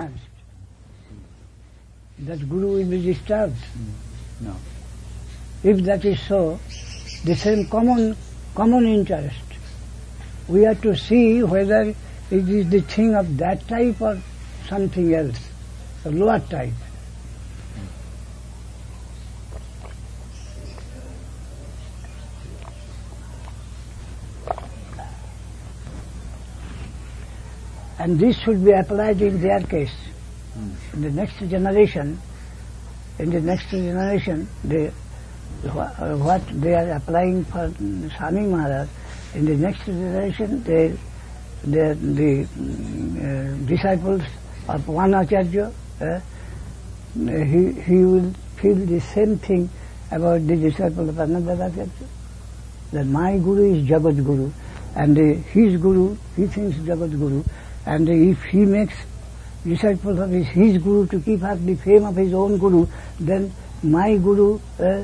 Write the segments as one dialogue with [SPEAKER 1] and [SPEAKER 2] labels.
[SPEAKER 1] that Guru will be disturbed.
[SPEAKER 2] No.
[SPEAKER 1] If that is so, the same common interest. We have to see whether it is the thing of that type or something else, a lower type. And this should be applied in their case. In the next generation, what they are applying for Swami Maharaj, in the next generation, the disciples of one Acharya, he will feel the same thing about the disciple of another Acharya. That my Guru is Jagat Guru, and his Guru, he thinks Jagat Guru, and if he makes disciples of his Guru to keep up the fame of his own Guru, then my Guru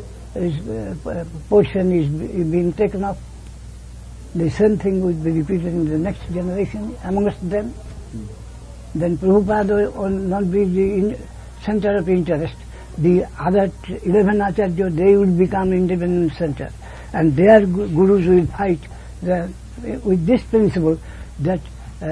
[SPEAKER 1] portion is being taken up. The same thing will be repeated in the next generation amongst them. Then Prabhupada will not be the center of interest. The other 11 Acharyas, they will become independent center. And their Gurus will fight with this principle that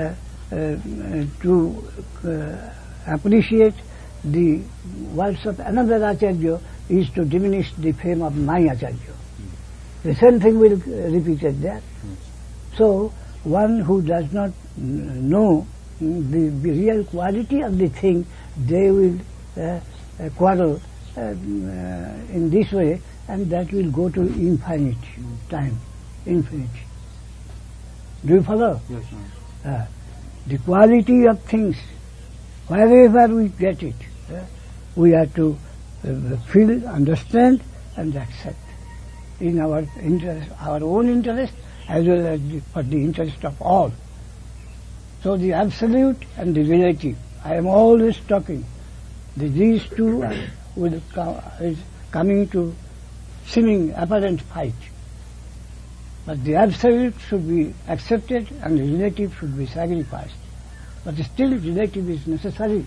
[SPEAKER 1] to appreciate the words of another Acharya is to diminish the fame of my Acharya. The same thing will repeated there. So one who does not know the real quality of the thing, they will quarrel in this way, and that will go to infinite time, infinite. Do you follow?
[SPEAKER 2] Yes, sir.
[SPEAKER 1] The quality of things, wherever we get it, we have to feel, understand, and accept in our interest, our own interest, as well as for the interest of all. So the absolute and the relative, I am always talking. These two is coming to seeming apparent fight. But the absolute should be accepted and the relative should be sacrificed. But still relative is necessary.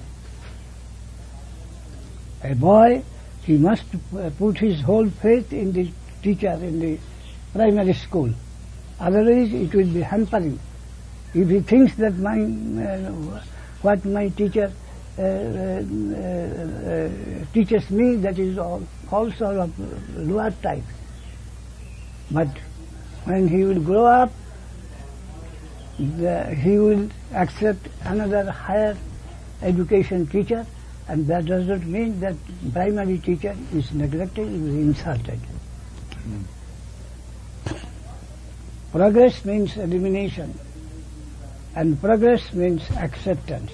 [SPEAKER 1] A boy, he must put his whole faith in the teacher in the primary school. Otherwise it will be hampering. If he thinks that what my teacher teaches me, that is also of lower type. But when he will grow up, he will accept another higher education teacher, and that does not mean that primary teacher is neglected, is insulted. Progress means elimination, and progress means acceptance.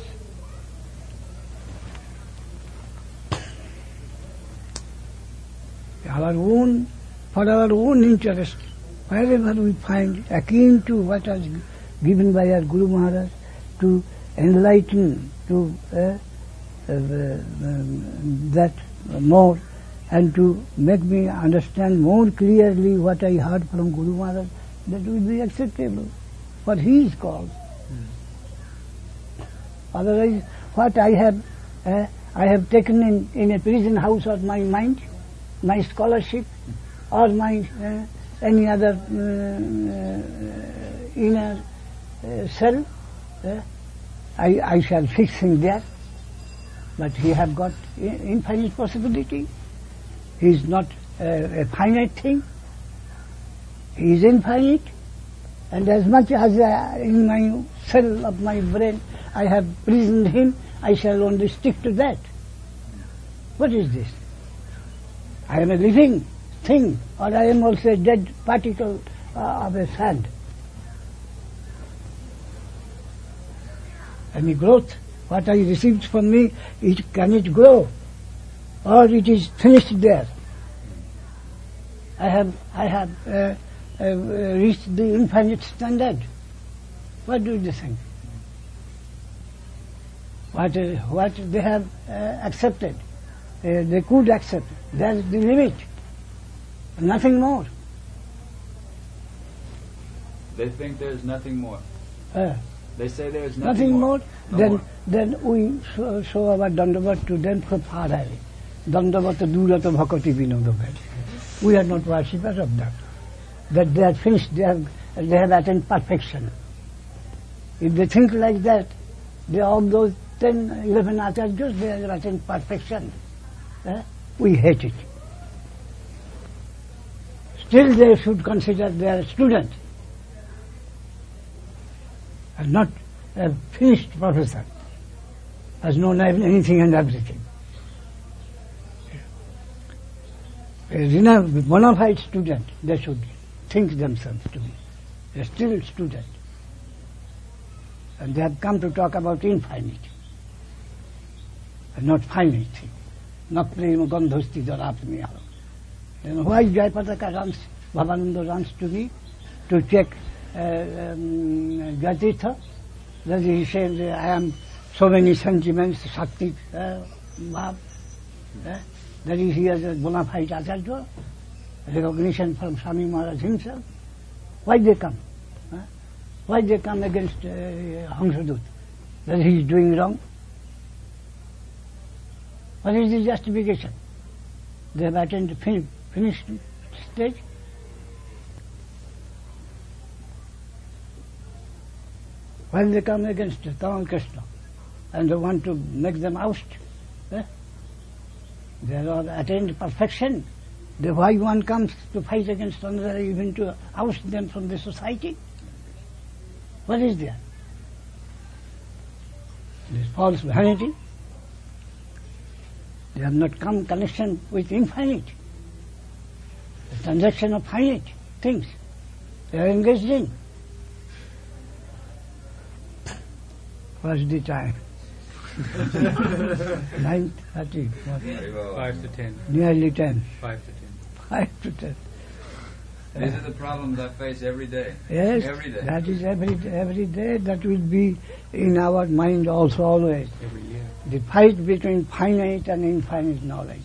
[SPEAKER 1] For our own interest, wherever we find akin to what was given by our Guru Maharaj, to enlighten, to that more, and to make me understand more clearly what I heard from Guru Maharaj, that will be acceptable, for he is called. Otherwise, what I have taken in a prison house of my mind, my scholarship, or my any other inner cell, I shall fix him there. But he have got infinite possibility. He is not a finite thing. He is infinite, and as much as in my cell of my brain I have prisoned him, I shall only stick to that. What is this? I am a living thing, or I am also a dead particle of a sand. Any growth, what I received from me, can it grow, or it is finished there? I have reached the infinite standard. What do you think? What they have accepted, they could accept. That's the limit. Nothing more.
[SPEAKER 2] They think there's nothing more.
[SPEAKER 3] They say there is
[SPEAKER 1] nothing more.
[SPEAKER 3] No
[SPEAKER 1] then we show our Dandavat to them for Padari. Dandavata Durata Bhakati Vinodabhai. We are not worshippers of that. That they are finished, they have attained perfection. If they think like that, they all those 10, 11 acharyas, they have attained perfection. We hate it. Still they should consider they are students and not a finished professor, has known anything and everything. A bona fide student, they should think themselves to be. They are still students. And they have come to talk about infinite, and not finite thing. Not prema gandhosti dharapniyah. Then why Jayapataka runs, Bhavananda runs to me to check Jyotirtha? That he says, I am so many sentiments, Shakti, Bhav. That is, he has a bona fide acharya, recognition from Swami Maharaj himself. Why they come? Why they come against Hamsadut? That he is doing wrong? What is the justification? They have attained the finished stage. When they come against Tamal Krishna and they want to make them oust, they have attained perfection. Then why one comes to fight against another, even to oust them from the society? What is there? This false vanity. They have not come connection with infinite. The transaction of finite things they are engaged in. What's the time? 9:30.
[SPEAKER 3] 5 to 10.
[SPEAKER 1] Nearly 10.
[SPEAKER 3] 5 to 10.
[SPEAKER 1] 5 to 10.
[SPEAKER 3] These are the problems I face every day.
[SPEAKER 1] Yes,
[SPEAKER 3] every day.
[SPEAKER 1] that is every day. That will be in our mind also always.
[SPEAKER 3] Every year.
[SPEAKER 1] The fight between finite and infinite knowledge.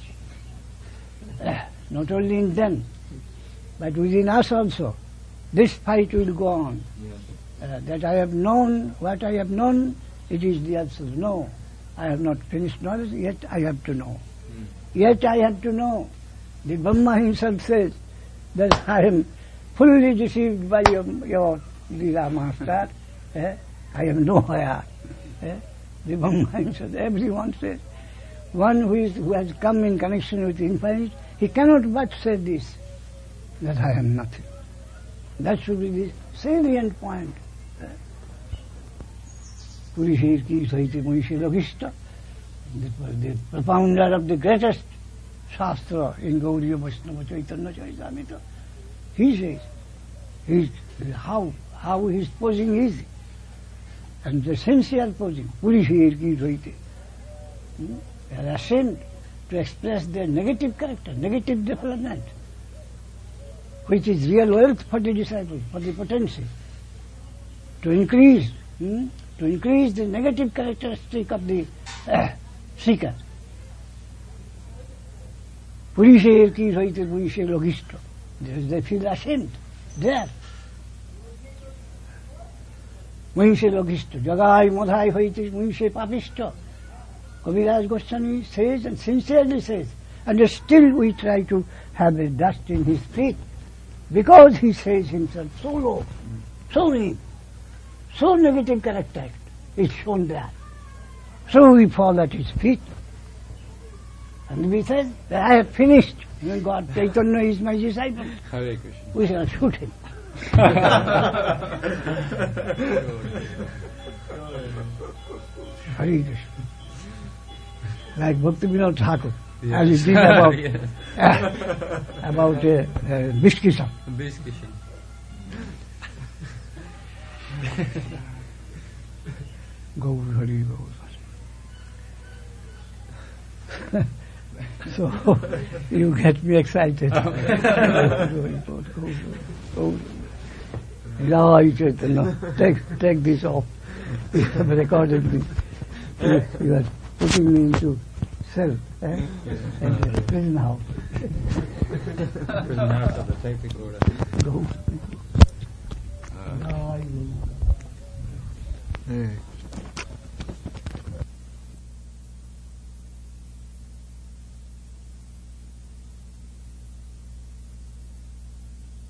[SPEAKER 1] Not only in them, but within us also. This fight will go on.
[SPEAKER 3] Yes.
[SPEAKER 1] That I have known what I have known, it is the answer. No, I have not finished knowledge, yet I have to know. Yet I have to know. The Brahma himself says that I am fully deceived by your Leela master. I am nowhere. The Brahma himself, everyone says. One who has come in connection with the infinite, he cannot but say this, that I am nothing. That should be the salient point. Purishir ki saiti Muishi Logishta, the propounder of the greatest Shastra in Gauriya Vaishnava Chaitanya Charitamrita, he says, how his posing is, and the sincere posing, Purishir ki saiti. They are ashamed to express their negative character, negative development, which is real wealth for the disciple, for the potency, to increase the negative characteristic of the seeker. Purishe ki raite purishe logisto. They feel ashamed. There. Muishe logisto. Jagai modhai hoite muishe papisto. Kaviraj Goswami says and sincerely says, and still we try to have a dust in his feet, because he says himself so low, so weak, so negative character is shown there. So we fall at his feet. And we said, I have finished. When God Chaitanya is my disciple,
[SPEAKER 3] Hare Krishna.
[SPEAKER 1] we shall shoot him. Hare Krishna. Like Bhaktivinoda Thakur, as he did about Bishkisam.
[SPEAKER 3] Bishkisam.
[SPEAKER 1] Gaur Hari Gaur. So you get me excited. Take this off. You have recorded me. You are putting me into cell, and prison house.
[SPEAKER 3] Prison house of the tape recorder.
[SPEAKER 1] Go. uh,